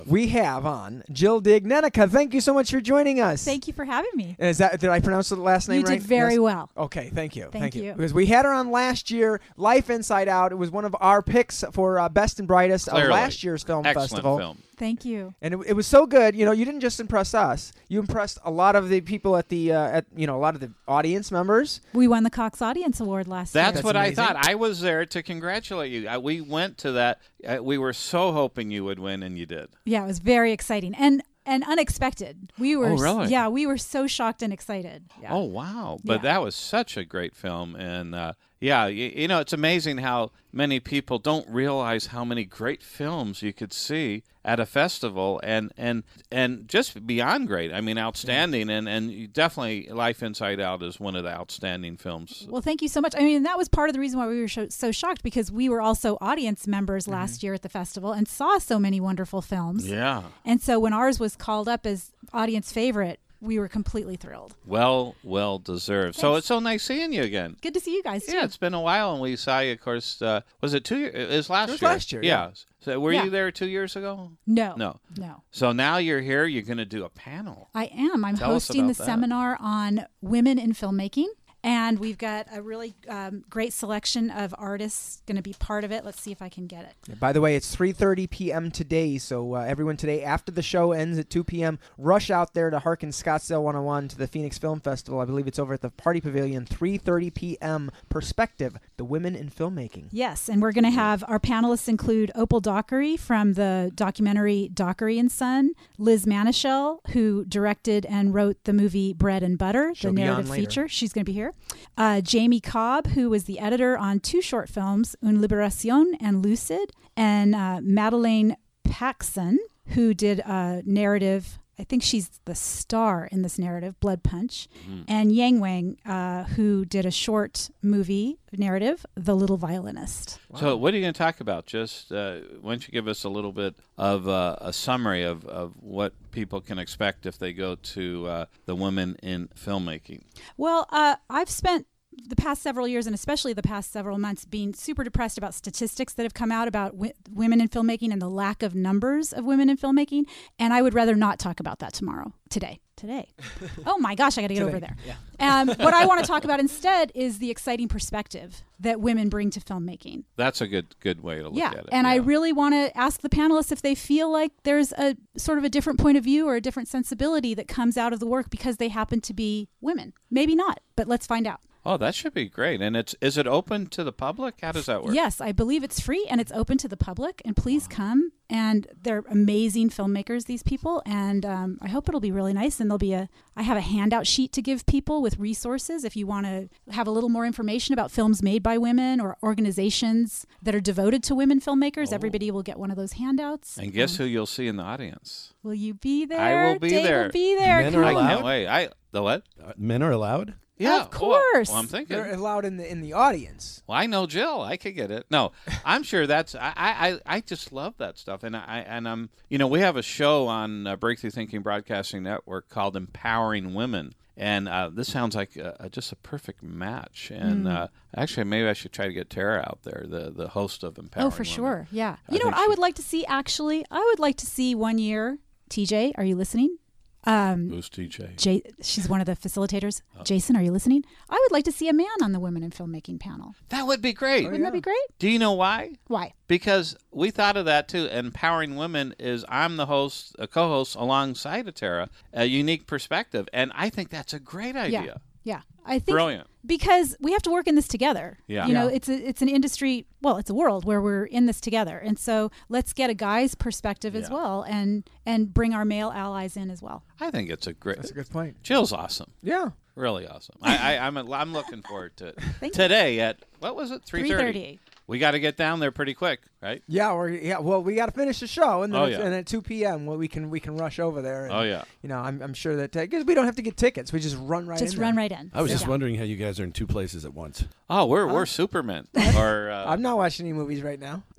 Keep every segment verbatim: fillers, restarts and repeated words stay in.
We have on Jill Dignenica. Thank you so much for joining us. Thank you for having me. Is that did I pronounce the last name you right? You did very yes? well. Okay, thank you. Thank, thank you. you. Because we had her on last year, Life Inside Out. It was one of our picks for uh, Best and Brightest Clearly. of last year's film Excellent festival. Film. Thank you. And it, it was so good. You know, you didn't just impress us. You impressed a lot of the people at the, uh, at you know, a lot of the audience members. We won the Cox Audience Award last That's year. That's what amazing. I thought. I was there to congratulate you. Uh, we went to that. Uh, we were so hoping you would win, and you did. Yeah, it was very exciting and and unexpected. We were, Oh, really? Yeah, we were so shocked and excited. Yeah. Oh, wow. But Yeah. that was such a great film. And, uh, yeah, you, you know, it's amazing how many people don't realize how many great films you could see at a festival and and, and just beyond great. I mean, outstanding. And, and you definitely Life Inside Out is one of the outstanding films. Well, thank you so much. I mean, that was part of the reason why we were so, so shocked, because we were also audience members Mm-hmm. last year at the festival and saw so many wonderful films. Yeah. And so when ours was called up as audience favorite, we were completely thrilled. Well, well deserved. So Thanks. it's so nice seeing you again. Good to see you guys, too. Yeah, it's been a while, and we saw you, of course, uh, was it two years? It was last It was year. last year, yeah. So were Yeah. you there two years ago? No. No. No. So now you're here. You're going to do a panel. I am. I'm Tell us hosting the about that. seminar on women in filmmaking. And we've got a really um, great selection of artists going to be part of it. Let's see if I can get it. Yeah, by the way, it's three thirty p.m. today, so uh, everyone today, after the show ends at two p.m., rush out there to Harkin Scottsdale one oh one to the Phoenix Film Festival. I believe it's over at the Party Pavilion, three thirty p.m. Perspective, the women in filmmaking. Yes, and we're going to have our panelists include Opal Dockery from the documentary Dockery and Son, Liz Manischel, who directed and wrote the movie Bread and Butter, She'll the be on narrative later. feature. She's going to be here. Uh, Jamie Cobb, who was the editor on two short films, Une Libération and Lucid, and uh, Madeleine Paxson, who did a narrative. I think she's the star in this narrative, Blood Punch, Mm. and Yang Wang, uh, who did a short movie narrative, The Little Violinist. So what are you going to talk about? Just uh, why don't you give us a little bit of uh, a summary of, of what people can expect if they go to uh, the Women in Filmmaking? Well, uh, I've spent the past several years, and especially the past several months, being super depressed about statistics that have come out about w- women in filmmaking and the lack of numbers of women in filmmaking. And I would rather not talk about that tomorrow, today. Today. Oh my gosh, I got to get Today, over there. yeah. Um, what I want to talk about instead is the exciting perspective that women bring to filmmaking. That's a good good way to look yeah, at it. and I yeah. really want to ask the panelists if they feel like there's a sort of a different point of view or a different sensibility that comes out of the work because they happen to be women. Maybe not, but let's find out. Oh, that should be great. And it's is it open to the public? How does that work? Yes, I believe it's free and it's open to the public. And please come. And they're amazing filmmakers, these people. And um, I hope it'll be really nice. And there'll be a, I have a handout sheet to give people with resources if you want to have a little more information about films made by women or organizations that are devoted to women filmmakers. Oh. Everybody will get one of those handouts. And guess Um, who you'll see in the audience? Will you be there? I will be Dave there. will be there. Men Come are I on. allowed? can't wait. I the what? Uh, men are allowed? Yeah, Of well, course. Well, I'm thinking. They're allowed in the in the audience. Well, I know Jill. I could get it. No, I'm sure that's. I, I, I just love that stuff, and I and I'm. You know, we have a show on uh, Breakthrough Thinking Broadcasting Network called Empowering Women, and uh, this sounds like a, a, just a perfect match. And Mm. uh, actually, maybe I should try to get Tara out there, the the host of Empowering. Oh, for Women. sure. Yeah. I You know think what I she- would like to see, actually? I would like to see one year. T J, are you listening? Um, Who's T J? J- she's one of the facilitators. Oh. Jason, are you listening? I would like to see a man on the Women in Filmmaking panel. That would be great. Wouldn't that be great? Do you know why? Why? Because we thought of that too. Empowering Women is I'm the host, a co-host alongside of Tara, a unique perspective, and I think that's a great idea. Yeah. Yeah. I think Brilliant. because we have to work in this together. Yeah. You know, Yeah. it's a, it's an industry, well, it's a world where we're in this together. And so let's get a guy's perspective as Yeah. well and and bring our male allies in as well. I think it's a great. That's a good point. Jill's awesome. Yeah. Really awesome. I, I, I'm a, I'm looking forward to it. Thank you. Today at what was it? Three three thirty. thirty. We got to get down there pretty quick, right? Yeah, or yeah. Well, we got to finish the show, and then Oh, it's- yeah. and at two p.m. well, we can we can rush over there. And, Oh yeah. You know, I'm I'm sure that because we don't have to get tickets, we just run right. Just in run there. right in. I was Yeah. just wondering how you guys are in two places at once. Oh, we're Huh? we're Supermen. or uh, I'm not watching any movies right now.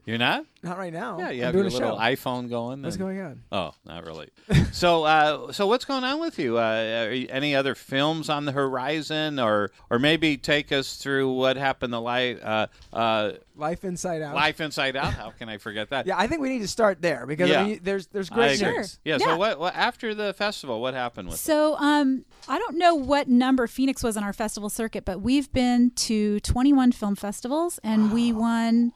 You're not? Not right now. Yeah, you I'm have doing your a little show. iPhone going. What's and- going on? Oh, not really. so, uh, so what's going on with you? Uh, are you- any other films on the horizon, or or maybe take us through what happened to Life, uh, uh, Life Inside Out. Life Inside Out? How can I forget that? Yeah, I think we need to start there because Yeah. I mean, there's there's I great agree. things. Yeah. Yeah. So, what, what after the festival? What happened with it? So um, I don't know what number Phoenix was on our festival circuit, but we've been to twenty-one film festivals and we won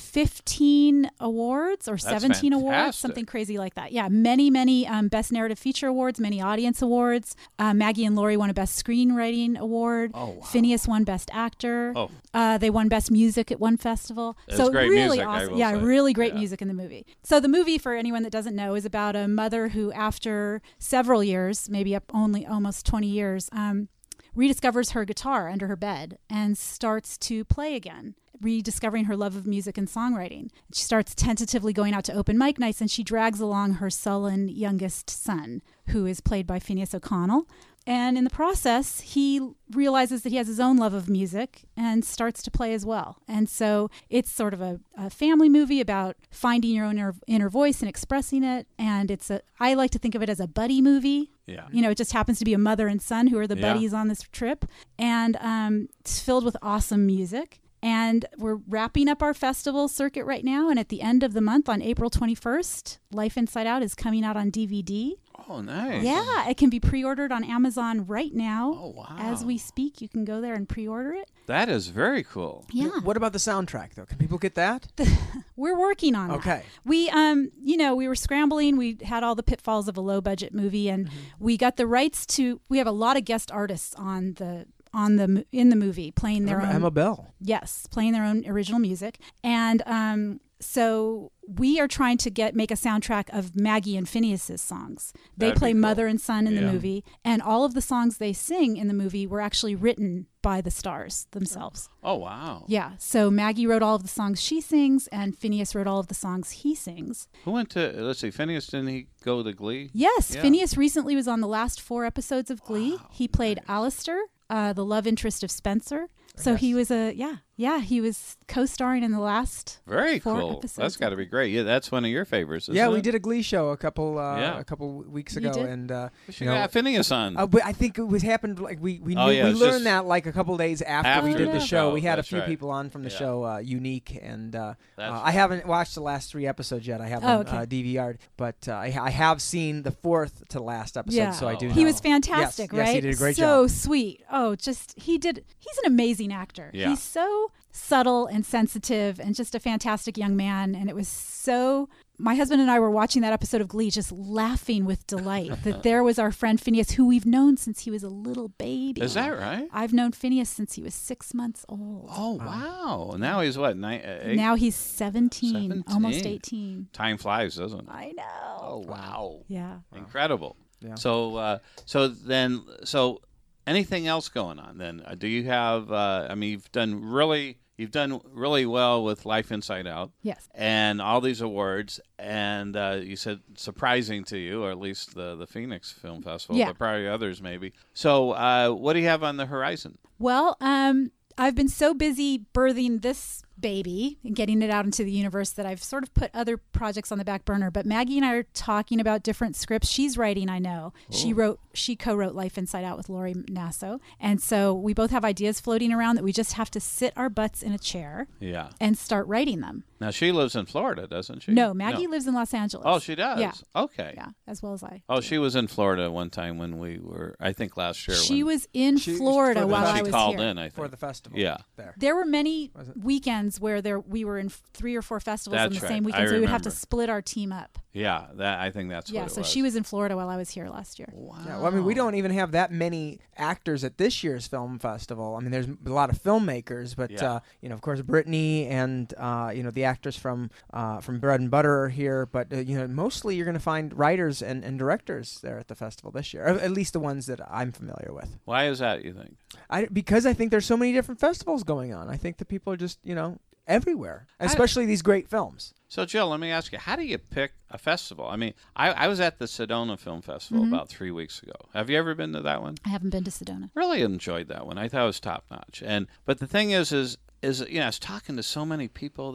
fifteen awards or seventeen awards, fantastic. something crazy like that. Yeah, many, many um, Best Narrative Feature awards, many audience awards. Uh, Maggie and Laurie won a Best Screenwriting award. Oh, wow. Phineas won Best Actor. Oh. Uh, they won Best Music at one festival. It was so great really music, I awesome. will Yeah, say. really great Yeah. music in the movie. So the movie, for anyone that doesn't know, is about a mother who, after several years, maybe up only almost twenty years, um, rediscovers her guitar under her bed and starts to play again, rediscovering her love of music and songwriting. She starts tentatively going out to open mic nights, and she drags along her sullen youngest son, who is played by Phineas O'Connell. And in the process, he realizes that he has his own love of music and starts to play as well. And so it's sort of a, a family movie about finding your own inner, inner voice and expressing it. And it's a, I like to think of it as a buddy movie. Yeah. You know, it just happens to be a mother and son who are the Yeah. buddies on this trip. And um, it's filled with awesome music. And we're wrapping up our festival circuit right now. And at the end of the month, on April twenty-first, Life Inside Out is coming out on D V D. Oh, nice. Yeah, it can be pre-ordered on Amazon right now. Oh, wow. As we speak, you can go there and pre-order it. That is very cool. Yeah. What about the soundtrack though? Can people get that? We're working on that. Okay. We, um, you know, we were scrambling. We had all the pitfalls of a low-budget movie, and Mm-hmm. we got the rights to. We have a lot of guest artists on the on the mo- in the movie playing their Remember own. Emma Bell. Yes, playing their own original music, and um, so we are trying to get make a soundtrack of Maggie and Phineas's songs. They That'd be play cool. mother and son in Yeah. the movie, and all of the songs they sing in the movie were actually written by the stars themselves. Oh, wow. Yeah, so Maggie wrote all of the songs she sings, and Phineas wrote all of the songs he sings. Who went to, let's see, Phineas, didn't he go to Glee? Yes, Yeah. Phineas recently was on the last four episodes of Glee. Wow, He played Alistair, uh, the love interest of Spencer. So he was a yeah yeah he was co-starring in the last Very four cool. episodes That's of got to be great. Yeah, that's one of your favorites, isn't Yeah, it? we did a Glee show a couple uh, Yeah. a couple weeks You ago, did? and uh, We should you know, have Phineas on. Uh, but I think it was happened like we we, Oh, knew, yeah, we it's learned just that like a couple days after, we after did the the show. show, We had a that's few right. people on from the Yeah. show, uh, Unique, and uh, That's uh, I haven't watched the last three episodes yet. I haven't Oh, okay. uh, D V R'd, but uh, I, I have seen the fourth to last episode, Yeah. so I Oh, do. wow. He know. was fantastic, yes, right? Yes, he did a great so job. sweet. Oh, just he did. He's an amazing actor. Yeah. He's so subtle and sensitive, and just a fantastic young man. And it was so. My husband and I were watching that episode of Glee, just laughing with delight that there was our friend Phineas, who we've known since he was a little baby. Is that right? I've known Phineas since he was six months old. Oh, wow. Now he's what, nine, uh, eight? Now he's seventeen, almost seventeen. eighteen. Time flies, doesn't it? I know. Oh, wow. Yeah. Incredible. Yeah. So, uh, so then, so anything else going on then? Uh, do you have, uh, I mean, you've done really, you've done really well with Life Inside Out. Yes. And all these awards, and uh, you said surprising to you, or at least the, the Phoenix Film Festival, Yeah. but probably others maybe. So uh, what do you have on the horizon? Well, um, I've been so busy birthing this baby and getting it out into the universe that I've sort of put other projects on the back burner. But Maggie and I are talking about different scripts she's writing. I know she wrote, she co-wrote Life Inside Out with Laurie Nasso, and so we both have ideas floating around that we just have to sit our butts in a chair Yeah. and start writing them. Now, she lives in Florida, doesn't she? No, Maggie lives in Los Angeles. Oh, she does? Yeah. Okay. Yeah, as well as I. Oh, she was in Florida one time when we were, I think last year. She when, was in She- Florida for the while when I she was called here. in, I think. for the festival. Yeah. there. There were many Was it? weekends where there we were in f- three or four festivals That's in the right. same I weekend, so we would have to remember. split our team up. Yeah, that I think that's yeah, what it so was. she was in Florida while I was here last year. Wow. Yeah, well, I mean, we don't even have that many actors at this year's film festival. I mean, there's a lot of filmmakers, but Yeah. uh, you know, of course, Brittany and uh, you know the actors from uh, from Bread and Butter are here. But uh, you know, mostly you're going to find writers and, and directors there at the festival this year, or at least the ones that I'm familiar with. Why is that, you think? I, because I think there's so many different festivals going on. I think that people are just you know everywhere, especially these great films. So, Jill, let me ask you, how do you pick a festival? I mean, I, I was at the Sedona Film Festival Mhm. about three weeks ago. Have you ever been to that one? I haven't been to Sedona. Really enjoyed that one. I thought it was top notch. And but the thing is, is is you know, I was talking to so many people there,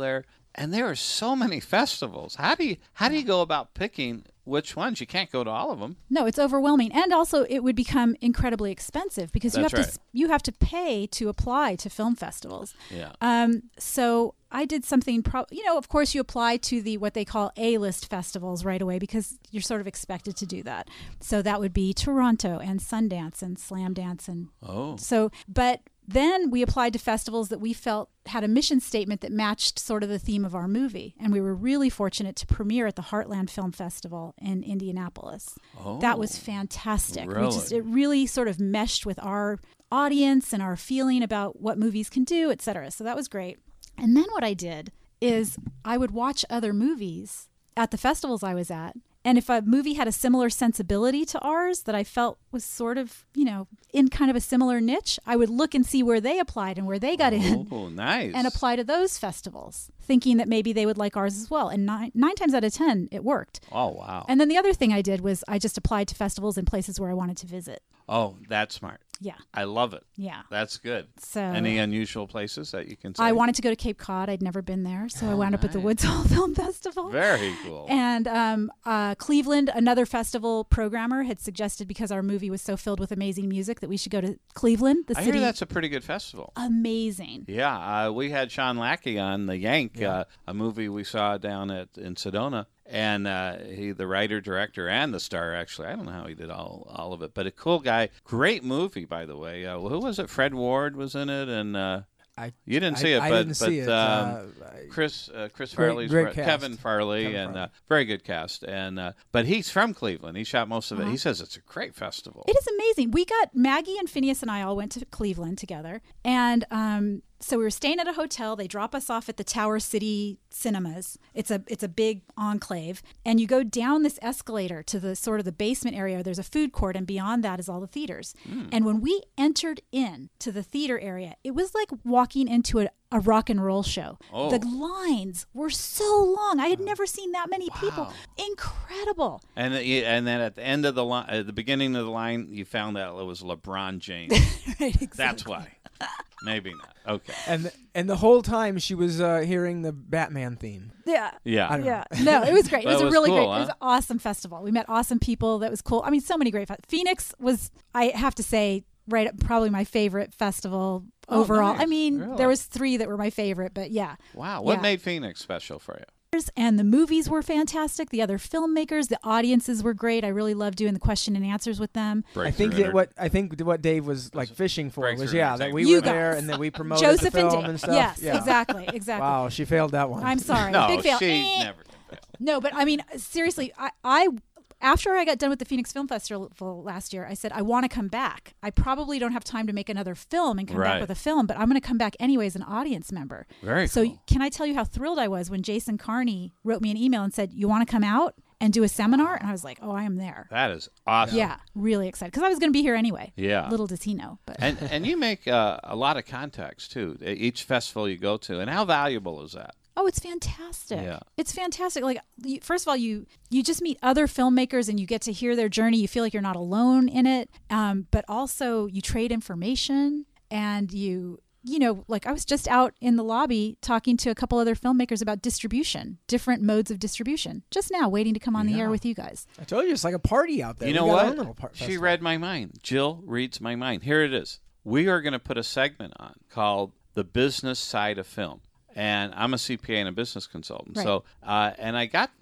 And there are so many festivals. How do you how do you go about picking which ones? You can't go to all of them. No, it's overwhelming, and also it would become incredibly expensive because you That's have right. to s- you have to pay to apply to film festivals. Yeah. Um, so I did something. Pro- you know, of course, you apply to the what they call A-list festivals right away because you're sort of expected to do that. So that would be Toronto and Sundance and Slam Dance and Oh. so. But then we applied to festivals that we felt had a mission statement that matched sort of the theme of our movie. And we were really fortunate to premiere at the Heartland Film Festival in Indianapolis. Oh. That was fantastic. We Really? just, it really sort of meshed with our audience and our feeling about what movies can do, et cetera. So that was great. And then what I did is I would watch other movies at the festivals I was at. And if a movie had a similar sensibility to ours that I felt was sort of, you know, in kind of a similar niche, I would look and see where they applied and where they got in Oh, nice. and apply to those festivals, thinking that maybe they would like ours as well. And nine, nine times out of ten, it worked. Oh, wow. And then the other thing I did was I just applied to festivals in places where I wanted to visit. Oh, that's smart. Yeah, I love it. yeah. That's good. So Any unusual places that you can say? I wanted to go to Cape Cod. I'd never been there, so I Oh, wound up at the nice. Woods Hole Film Festival. Very cool. And um, uh, Cleveland, another festival programmer, had suggested because our movie was so filled with amazing music that we should go to Cleveland, the I city. hear that's a pretty good festival. amazing. Yeah, uh, we had Sean Lackey on The Yank, uh, a movie we saw down at in Sedona, and uh, he, the writer, director, and the star. Actually, I don't know how he did all all of it, but a cool guy. Great movie, by the way. Uh, who was it? Fred Ward was in it, and uh, I you didn't see I, it, I but didn't but see it. Um, Uh, I- Chris uh, Chris Great- Farley's great bro- cast. Kevin Farley, Kevin and Farley. Uh, very good cast. And uh, but he's from Cleveland. He shot most of it. Uh-huh. He says it's a great festival. It is amazing. We got Maggie and Phineas and I all went to Cleveland together, and um, so we were staying at a hotel. They drop us off at the Tower City Cinemas. It's a it's a big enclave, and you go down this escalator to the sort of the basement area. There's a food court, and beyond that is all the theaters. And when we entered in to the theater area, it was like walking into a, a rock and roll show. Oh. The lines were so long. I had never seen that many people. Wow. Incredible. And then you- and then at the end of the line, at the beginning of the line, you found out it was LeBron James. Right, exactly. That's why. Maybe not. Okay. and and the whole time she was uh, hearing the Batman theme. Yeah. Yeah. I don't know. Yeah, no, it was great. It That was a was really cool, great. huh? It was an awesome festival. We met awesome people. That was cool. I mean, so many great. Fe- Phoenix was, I have to say, right, up- probably my favorite festival Oh, overall. nice. I mean, Really? there was three that were my favorite, but yeah. Wow. What Yeah. made Phoenix special for you? And the movies were fantastic. The other filmmakers, the audiences were great. I really loved doing the question and answers with them. I think that what I think what Dave was like fishing for was Breakthrough yeah that we You were there guys. and that we promoted Joseph the and film Dave. and stuff. Yes, yeah. exactly, exactly. Wow, she failed that one. I'm sorry. No, Big fail. she Eh. never can fail. No, but I mean, seriously, I, I after I got done with the Phoenix Film Festival last year, I said, I want to come back. I probably don't have time to make another film and come Right. back with a film, but I'm going to come back anyway as an audience member. Very So cool. can I tell you how thrilled I was when Jason Carney wrote me an email and said, you want to come out and do a seminar? And I was like, oh, I am there. That is awesome. Yeah, really excited. Because I was going to be here anyway. Yeah. Little does he know. But And and you make uh, a lot of contacts too. at Each festival you go to, and how valuable is that? Oh, it's fantastic. Yeah. It's fantastic. Like, you, first of all, you you just meet other filmmakers and you get to hear their journey. You feel like you're not alone in it. Um, but also, you trade information and you, you know, like I was just out in the lobby talking to a couple other filmmakers about distribution, different modes of distribution, just now waiting to come on the Yeah. air with you guys. I told you it's like a party out there. You We know got our what? own little par- She festival. read my mind. Jill reads my mind. Here it is. We are going to put a segment on called The Business Side of Film. And I'm a C P A and a business consultant. Right. So, uh, and I got,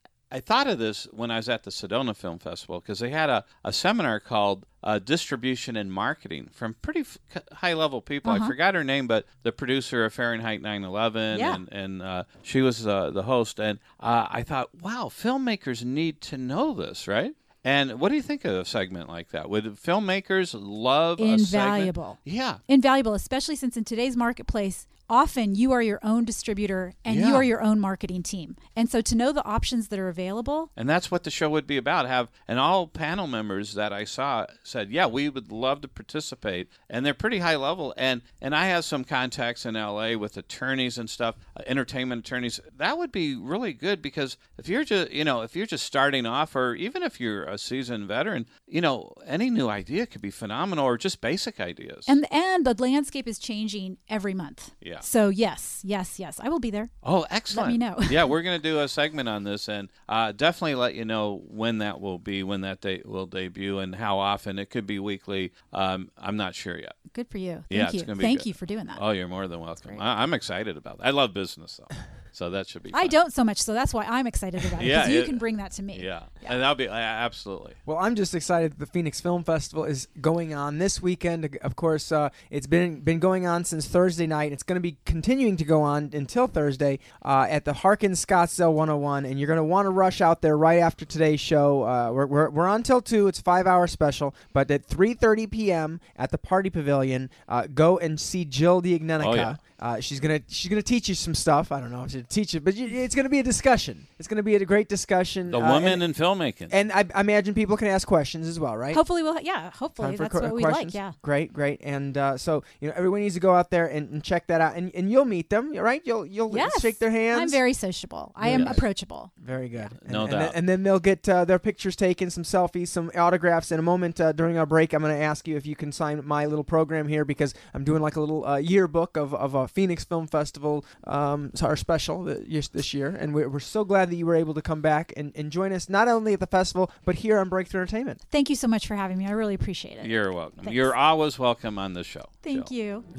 I thought of this when I was at the Sedona Film Festival because they had a, a seminar called uh, Distribution and Marketing from pretty f- high level people. I Uh-huh. forgot her name, but the producer of Fahrenheit nine eleven, Yeah. and, and uh, she was uh, the host. And uh, I thought, wow, filmmakers need to know this, right? And what do you think of a segment like that? Would filmmakers love a segment? Invaluable. Yeah. Invaluable, especially since in today's marketplace, often you are your own distributor and you Yeah. are your own marketing team. And so to know the options that are available, And that's what the show would be about. Have and all panel members that I saw said, "Yeah, we would love to participate." And they're pretty high level. And and I have some contacts in L A with attorneys and stuff, uh, entertainment attorneys. That would be really good because if you're just you know if you're just starting off, or even if you're a seasoned veteran, you know any new idea could be phenomenal, or just basic ideas. and and the landscape is changing every month. Yeah. Yeah. So yes, yes, yes, I will be there. Oh, excellent. Let me know. Yeah, we're going to do a segment on this, and uh, definitely let you know when that will be, when that date will debut, and how often. It could be weekly. Um, I'm not sure yet. Good for you. Thank Yeah, it's you. gonna be Thank good. you for doing that. Oh, you're more than welcome. great. I- I'm excited about that. I love business, though. So that should be fun. I don't so much, so that's why I'm excited about it. Yeah, Because you it- can bring that to me. Yeah. Yeah. And that'll be uh, absolutely. Well, I'm just excited that the Phoenix Film Festival is going on this weekend. Of course, uh, it's been been going on since Thursday night. It's going to be continuing to go on until Thursday uh, at the Harkins Scottsdale one oh one, and you're going to want to rush out there right after today's show. Uh, we're, we're, we're on till two. It's a five-hour special, but at three thirty p.m. at the Party Pavilion, uh, go and see Jill Diagnenica. Oh, yeah. Uh, she's gonna she's gonna teach you some stuff. I don't know if she'll teach it, but you, it's gonna be a discussion. It's gonna be a great discussion. The uh, women and, in filmmaking. and I, I imagine people can ask questions as well, right? Hopefully we'll, ha- yeah, hopefully Time for that's que- what we questions. like, yeah. Great, great. And uh, so you know, everyone needs to go out there and, and check that out, and, and you'll meet them, right? You'll you'll Yes. shake their hands. I'm very sociable. I am Yes. approachable. Very good. And, No and doubt. Then, and then they'll get uh, their pictures taken, some selfies, some autographs. In a moment uh, during our break, I'm going to ask you if you can sign my little program here because I'm doing like a little uh, yearbook of, of a Phoenix Film Festival, um, it's our special th- yes- this year. And we're, we're so glad that you were able to come back and, and join us not only at the festival, but here on Breakthrough Entertainment. Thank you so much for having me. I really appreciate it. You're welcome. Thanks. You're always welcome on the show. Thank Jill. you.